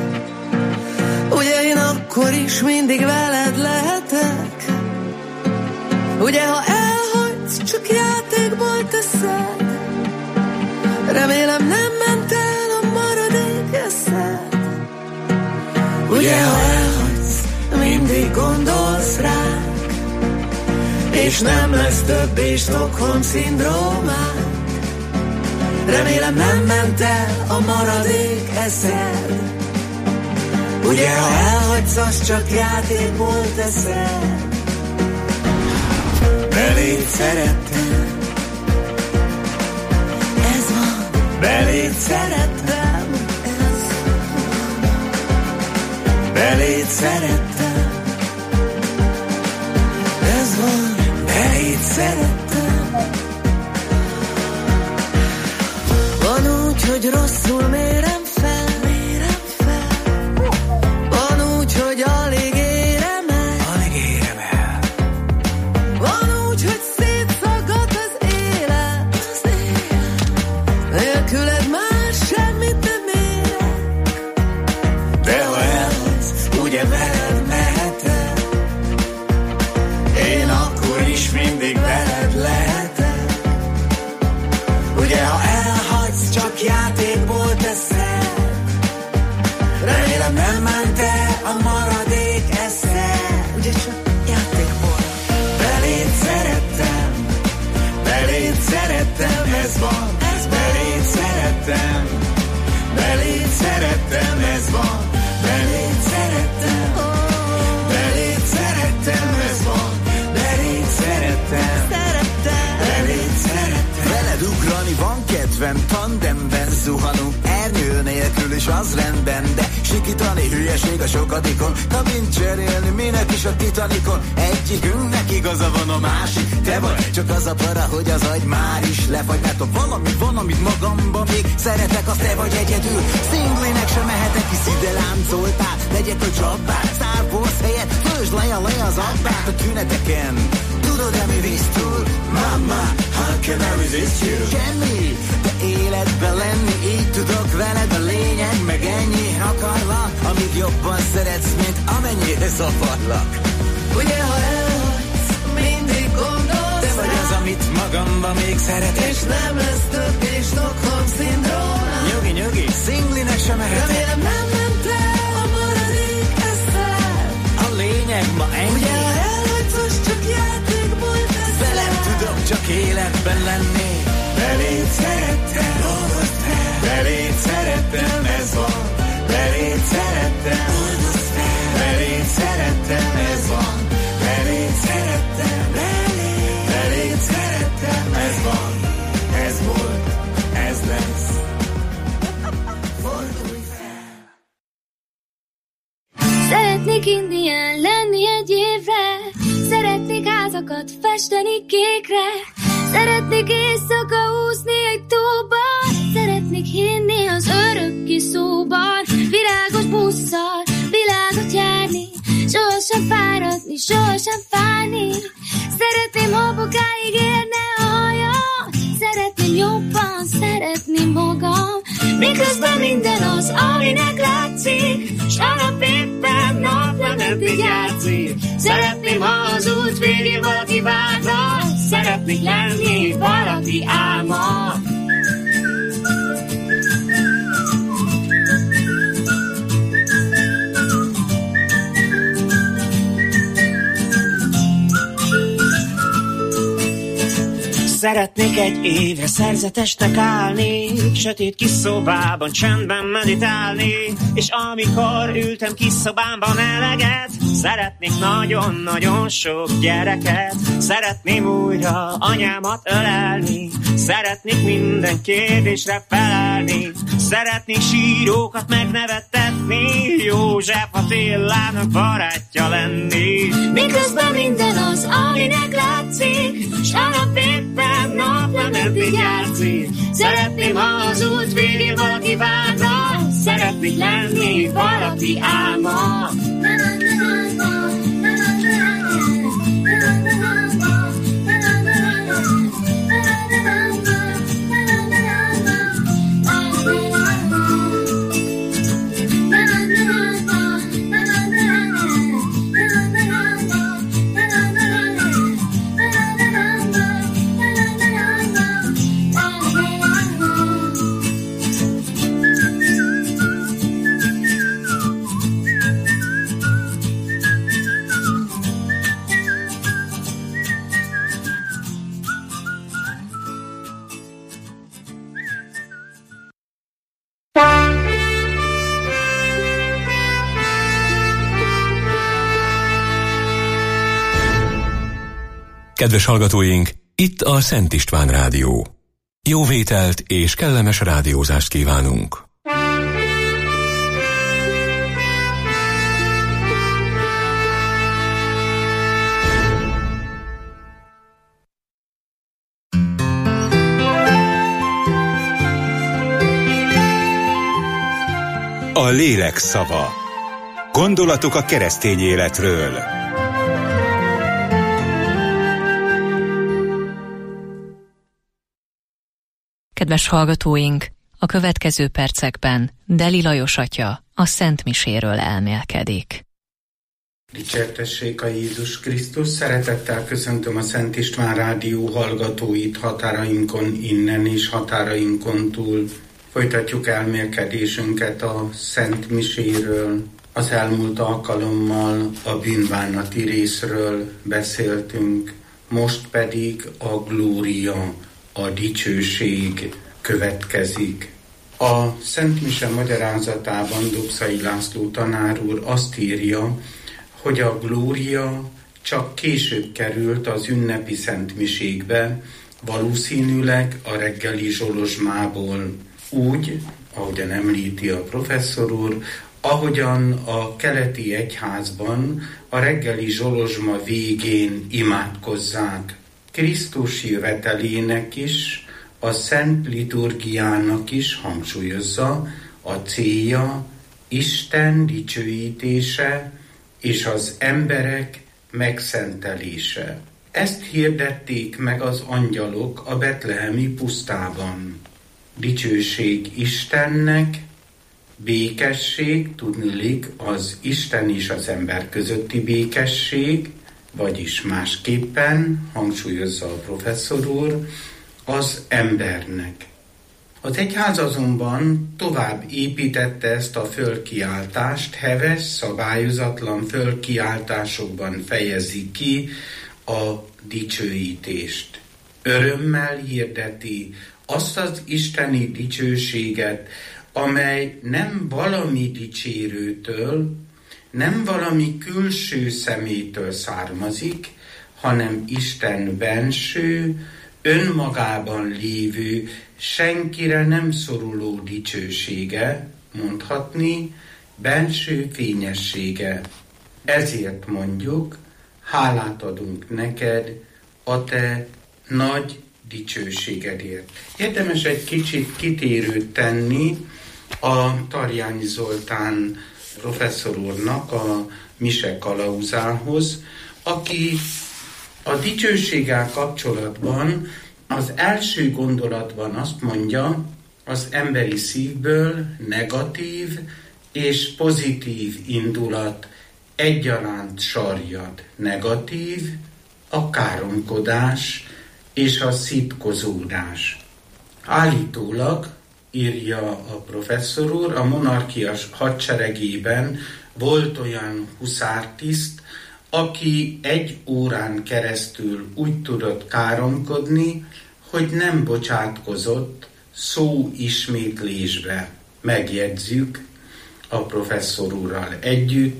ugye én akkor is mindig veled lehetek, ugye, ha elhagysz, csak játékból teszed, remélem nem ment el a maradék eszed. Ugye, ha elhagysz, mindig gondolsz ránk, és nem lesz többé Stockholm-szindrómánk. Remélem nem ment el a maradék eszed. Ugye, ha elhagysz, az csak játékból teszed. Beléd szerettem, ez van. Beléd szerettem, ez van. Beléd szerettem, ez van. Beléd szerettem. Van úgy, hogy rosszul mérem fel, mérem fel. Van úgy, hogy alig érem el, alig érem el. Van úgy, hogy szétszaggat az élet, az élet. Nélküled már semmit nem érek. De ha elhagysz, ugye veled mehetek, én akkor is mindig veled lehetek. Ugye, ha elhagysz, csak játékból teszed, remélem nem ment el a maradék eszed. Ugye csak játékból. Beléd szerettem, beléd szerettem, ez van. Beléd szerettem, beléd szerettem, ez van. Beléd szerettem, beléd szerettem, ez van. Beléd szerettem, beléd szerettem. Veled ugrani van kedvem, tandemben zuhanunk, ernyő nélkül is az rendben, de sikítani hülyeség a sokadikon, kabint cserélni minek is a Titanicon. Egyikünknek igaza van, a másik te vagy, csak az a para, hogy az agy már is lefagy, mert ha valami van, amit magamban még szeretek, az te vagy egyedül. Szinglinek sem mehetek, hisz ide láncoltál, legyek a csabbár, Star Wars helyett fősd le a le az abbát a tüneteken. Tudod-e mi visz túl? Mama, how can I resist you? Semmi, de életben lenni, így tudok veled, a lényeg meg ennyi. Akarlak, amíg jobban szeretsz, mint amennyire zavarlak. Ugye, ha elhagysz, mindig gondolsz te vagy az, amit magamban még szeretek, és nem lesz többé Stockholm-szindrómám. Nyugi, nyugi, szinglinek sem mehetek, remélem nem ment el a maradék eszed. A lényeg ma ennyi. Ugye, ha elhagysz, az csak játékból teszed, veled tudok csak életben lenni. Beléd szerettem, dolgozd fel, beléd szerettem, ez van. Beléd szerettem, dolgozd fel, beléd szerettem, ez van. Beléd szerettem, beléd, beléd szerettem, ez van. Ez volt, ez lesz. Fordulj fel. Szeretnék indián lenni egy évre, szeretnék házakat festeni kékre, szeretnék éjszaka úszni egy tóban, szeretnék hinni az örökké szóban, virágos busszal, világot járni, sohasem fáradni, sohasem fájni. Szeretném, ha bokáig érne a hajam, szeretném jobban szeretni magam, miközben minden az, aminek látszik, s a nap éppen naplementig játszik. Szeretném, ha az út végén valaki várna, szeretnék lenni valaki álma. Szeretnék egy évre szerzetesnek állni, sötét kis szobában csendben meditálni, és amikor ültem kis szobámban eleget, szeretnék nagyon-nagyon sok gyereket. Szeretném újra anyámat ölelni, Szeretnék minden kérdésre felelni, szeretnék sírókat megnevettetni, József Attilának barátja lenni. Miközben minden az, aminek látszik, s a nap éppen naplementig játszik. Szeretném, ha az út végén valaki várna, szeretnék lenni valaki álma. Kedves hallgatóink, itt a Szent István Rádió. Jó vételt és kellemes rádiózást kívánunk! A lélek szava. Gondolatok a keresztény életről. Kedves hallgatóink, a következő percekben Deli Lajos atya a Szent Miséről elmélkedik. Dicsértessék a Jézus Krisztus, szeretettel köszöntöm a Szent István Rádió hallgatóit határainkon innen és határainkon túl. Folytatjuk elmélkedésünket a Szent Miséről. Az elmúlt alkalommal a bűnbánati részről beszéltünk, most pedig a glória, a dicsőség következik. A Szent Mise magyarázatában Dobszai László tanár úr azt írja, hogy a glória csak később került az ünnepi szentmisékbe, valószínűleg a reggeli zsolozsmából. Úgy, ahogyan említi a professzor úr, ahogyan a keleti egyházban a reggeli zsolozsma végén imádkozzák. Krisztus jövetelének is, a szent liturgiának is hangsúlyozza a célja Isten dicsőítése és az emberek megszentelése. Ezt hirdették meg az angyalok a betlehemi pusztában. Dicsőség Istennek, békesség, tudniillik az Isten és az ember közötti békesség, vagyis másképpen, hangsúlyozza a professzor úr, az embernek. Az egyház azonban tovább építette ezt a fölkiáltást, heves, szabályozatlan fölkiáltásokban fejezi ki a dicsőítést. Örömmel hirdeti azt az isteni dicsőséget, amely nem valami dicsérőtől, nem valami külső szemétől származik, hanem Isten benső, önmagában lévő, senkire nem szoruló dicsősége, mondhatni, benső fényessége. Ezért mondjuk, hálát adunk neked a te nagy dicsőségedért. Érdemes egy kicsit kitérőt tenni a Tarjányi Zoltán professzor úrnak a mise kalauzához, aki a dicsőséggel kapcsolatban az első gondolatban azt mondja, az emberi szívből negatív és pozitív indulat egyaránt sarjad. Negatív a káromkodás és a szitkozódás. Állítólag, írja a professzor úr, a monarchia hadseregében volt olyan huszártiszt, aki egy órán keresztül úgy tudott káromkodni, hogy nem bocsátkozott szó ismétlésbe. Megjegyzzük a professzor úrral együtt,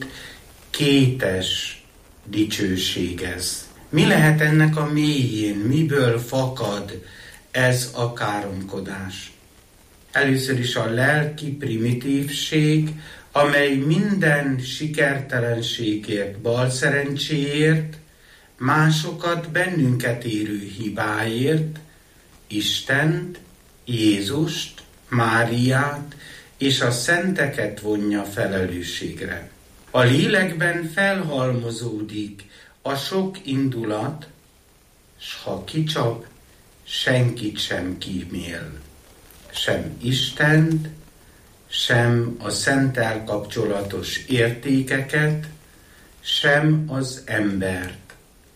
kétes dicsőség ez. Mi lehet ennek a mélyén, miből fakad ez a káromkodás. Először is a lelki primitívség, amely minden sikertelenségért, balszerencséért, másokat, bennünket érő hibáért, Istent, Jézust, Máriát és a szenteket vonja felelősségre. A lélekben felhalmozódik a sok indulat, s ha kicsap, senkit sem kímél. Sem Istent, sem a szenttel kapcsolatos értékeket, sem az embert.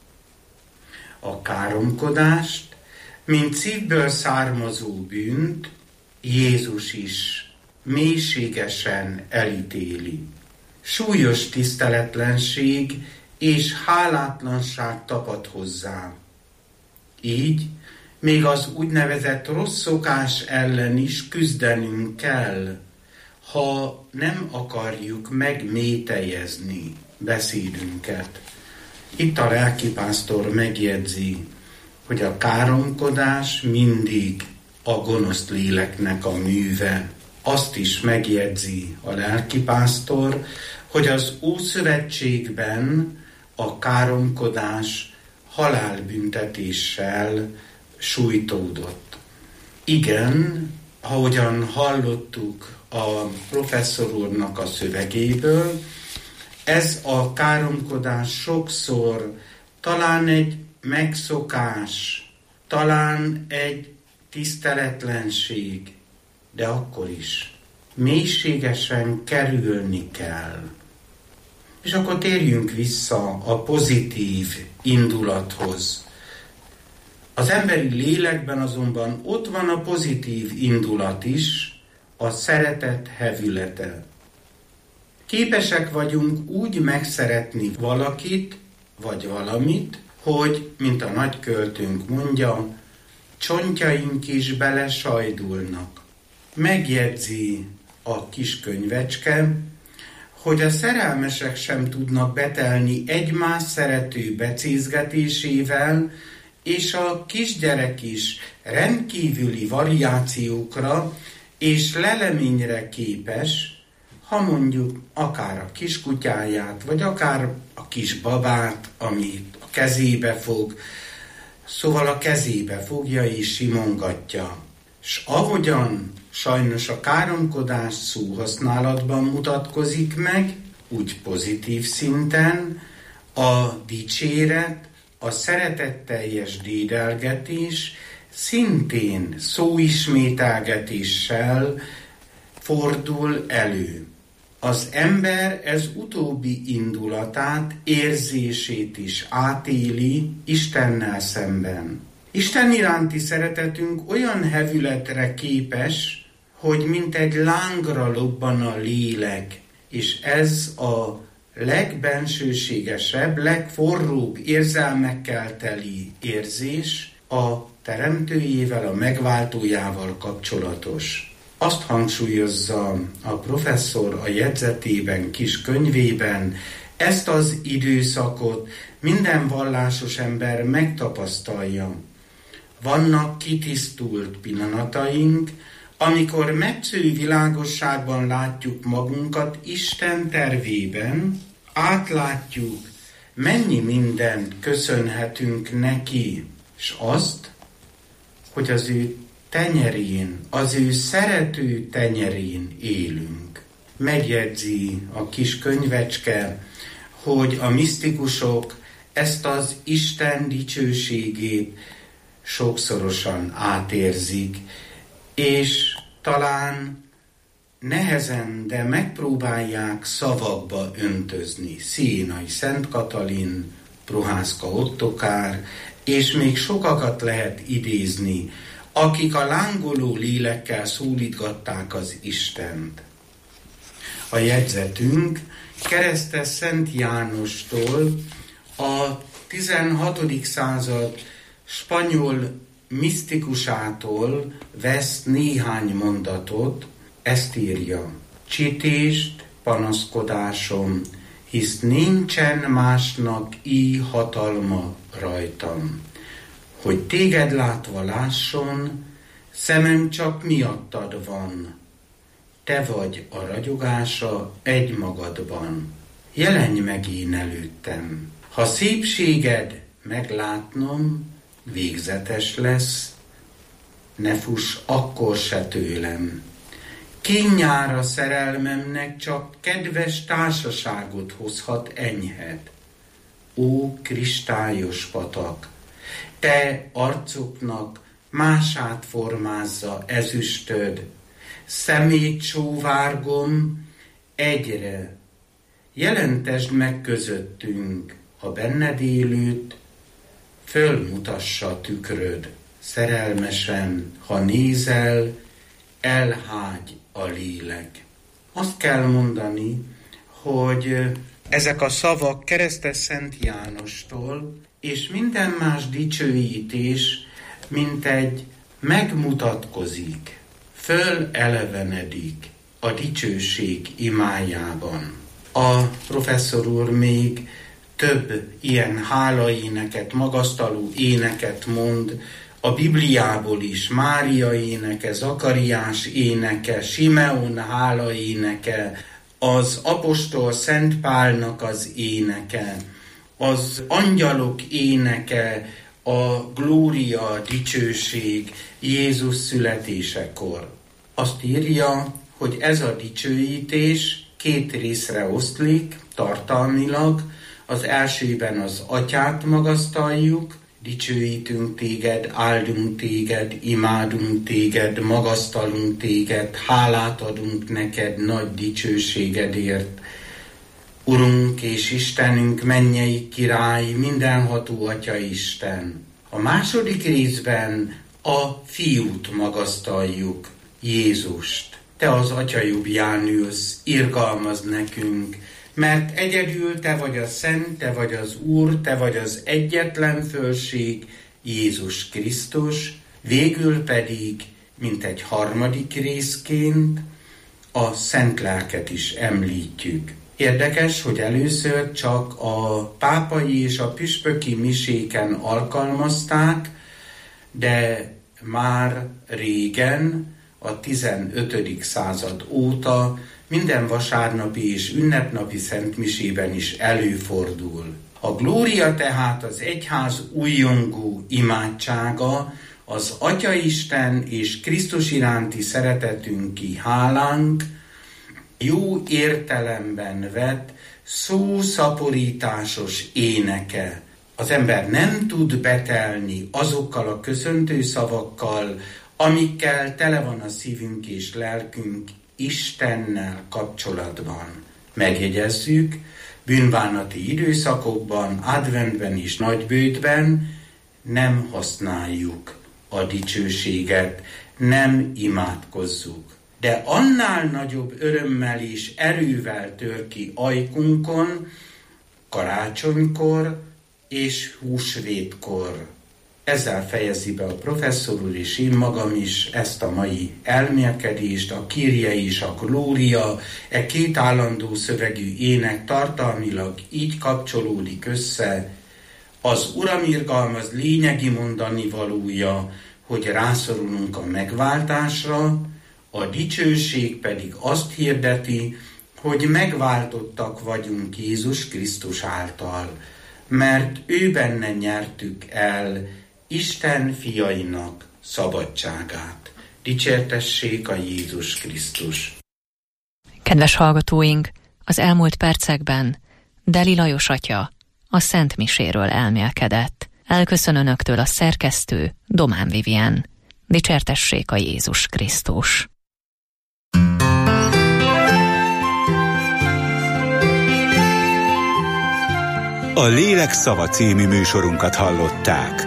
A káromkodást, mint szívből származó bűnt, Jézus is mélységesen elítéli. Súlyos tiszteletlenség és hálátlanság tapad hozzá. Így még az úgynevezett rossz szokás ellen is küzdenünk kell, ha nem akarjuk megmételyezni beszédünket. Itt a lelkipásztor megjegyzi, hogy a káromkodás mindig a gonosz léleknek a műve. Azt is megjegyzi a lelkipásztor, hogy az Ószövetségben a káromkodás halálbüntetéssel sújtódott. Igen, ahogyan hallottuk a professzor úrnak a szövegéből, ez a káromkodás sokszor talán egy megszokás, talán egy tiszteletlenség, de akkor is mélységesen kerülni kell. És akkor térjünk vissza a pozitív indulathoz. Az emberi lélekben azonban ott van a pozitív indulat is, a szeretet hevülete. Képesek vagyunk úgy megszeretni valakit, vagy valamit, hogy, mint a nagyköltőnk mondja, csontjaink is belesajdulnak. Megjegyzi a kis könyvecske, hogy a szerelmesek sem tudnak betelni egymás szerető becézgetésével, és a kisgyerek is rendkívüli variációkra és leleményre képes, ha mondjuk akár a kiskutyáját, vagy akár a kisbabát, amit a kezébe fog, szóval a kezébe fogja és simongatja. S ahogyan sajnos a káromkodás szóhasználatban mutatkozik meg, úgy pozitív szinten, a dicséret, a szeretetteljes dédelgetés szintén szóismételgetéssel fordul elő. Az ember ez utóbbi indulatát, érzését is átéli Istennel szemben. Isten iránti szeretetünk olyan hevületre képes, hogy mint egy lángra lobban a lélek, és ez a legbensőségesebb, legforróbb érzelmekkel teli érzés a teremtőjével, a megváltójával kapcsolatos. Azt hangsúlyozza a professzor a jegyzetében, kis könyvében, ezt az időszakot minden vallásos ember megtapasztalja. Vannak kitisztult pillanataink, amikor metsző világosságban látjuk magunkat Isten tervében, átlátjuk, mennyi mindent köszönhetünk neki, és azt, hogy az ő tenyerén, az ő szerető tenyerén élünk. Megjegyzi a kis könyvecske, hogy a misztikusok ezt az Isten dicsőségét sokszorosan átérzik, és talán nehezen, de megpróbálják szavakba öntözni. Sziénai Szent Katalin, Prohászka Ottokár, és még sokakat lehet idézni, akik a lángoló lélekkel szólítgatták az Istent. A jegyzetünk Keresztes Szent Jánostól, a tizenhatodik század spanyol misztikusától vesz néhány mondatot, ezt írja. Csitést, panaszkodásom, hisz nincsen másnak így hatalma rajtam. hogy téged látva lásson, szemem csak miattad van. Te vagy a ragyogása egymagadban. Jelenj meg én előttem. Ha szépséged meglátnom, végzetes lesz, ne fuss akkor se tőlem. Kínnyára szerelmemnek csak kedves társaságot hozhat enyhed. Ó, kristályos patak, te arcoknak mását formázza ezüstöd, szemét sóvárgom egyre. Jelentesd meg közöttünk, ha benned élőt, fölmutassa tükröd. Szerelmesen, ha nézel, elhágy a lélek. Azt kell mondani, hogy ezek a szavak keresztes Szent Jánostól, és minden más dicsőítés, mint egy megmutatkozik, fölelevenedik a dicsőség imájában. A professzor úr még több ilyen hálaéneket, magasztaló éneket mond, a Bibliából is, Mária éneke, Zakariás éneke, Simeon hála éneke, az apostol Szent Pálnak az éneke, az angyalok éneke, a glória, a dicsőség Jézus születésekor. Azt írja, hogy ez a dicsőítés két részre oszlik tartalmilag. Az elsőben az Atyát magasztaljuk, dicsőítünk téged, áldunk téged, imádunk téged, magasztalunk téged, hálát adunk neked nagy dicsőségedért. Urunk és Istenünk, mennyei király, mindenható Atya Isten. A második részben a Fiút magasztaljuk, Jézust. Te az Atya jobbján ülsz, irgalmazd nekünk, mert egyedül te vagy a Szent, te vagy az Úr, te vagy az egyetlen fölség, Jézus Krisztus, végül pedig, mint egy harmadik részként, a Szent Lelket is említjük. Érdekes, hogy először csak a pápai és a püspöki miséken alkalmazták, de már régen, a tizenötödik század óta minden vasárnapi és ünnepnapi szentmisében is előfordul. A glória tehát az egyház újongó imádsága, az Atyaisten és Krisztus iránti szeretetünki hálánk, jó értelemben vett szószaporításos éneke. Az ember nem tud betelni azokkal a köszöntő szavakkal, amikkel tele van a szívünk és lelkünk Istennel kapcsolatban. Megjegyezzük, bűnbánati időszakokban, adventben és nagybőjtben nem használjuk a dicsőséget, nem imádkozzuk. De annál nagyobb örömmel és erővel tör ki ajkunkon, karácsonykor és húsvétkor. Ezzel fejezi be a professzor úr és én magam is ezt a mai elmélkedést, a Kyrie és a Glória, e két állandó szövegű ének tartalmilag így kapcsolódik össze. Az Uram irgalmaz lényegi mondani valója, hogy rászorulunk a megváltásra, a dicsőség pedig azt hirdeti, hogy megváltottak vagyunk Jézus Krisztus által, mert ő benne nyertük el Isten fiainak szabadságát. Dicsértessék a Jézus Krisztus! Kedves hallgatóink, az elmúlt percekben Deli Lajos atya a Szent Miséről elmélkedett. Elköszön önöktől a szerkesztő, Domán Vivien. Dicsértessék a Jézus Krisztus! A Lélek szava című műsorunkat hallották.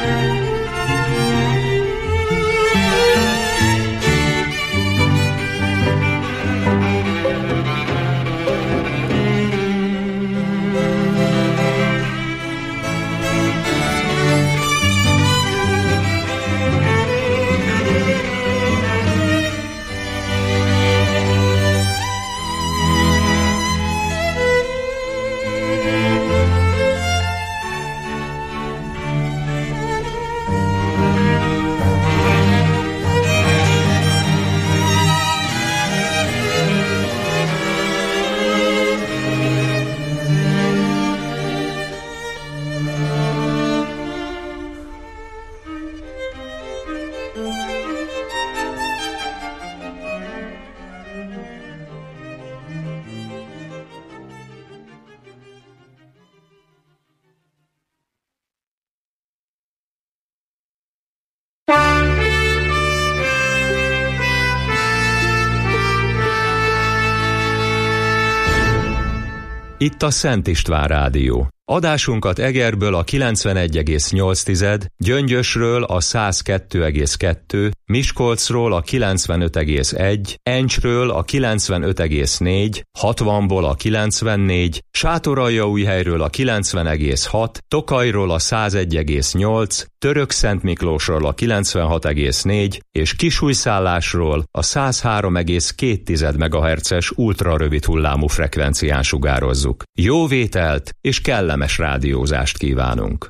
Itt a Szent István Rádió. Adásunkat Egerből a kilencvenegy egész nyolc, Gyöngyösről a száz kettő egész kettő, Miskolcról a kilencvenöt egész egy, Encsről a kilencvenöt egész négy, hatvanból a kilencvennégy, Sátoraljaújhelyről a kilencven egész hat, Tokajról a száz egy egész nyolc, Törökszentmiklósról a kilencvenhat egész négy és Kisújszállásról a száz három egész két megahertzes ultrarövid hullámú frekvencián sugározzuk. Jó vételt és kellemes rádiózást kívánunk!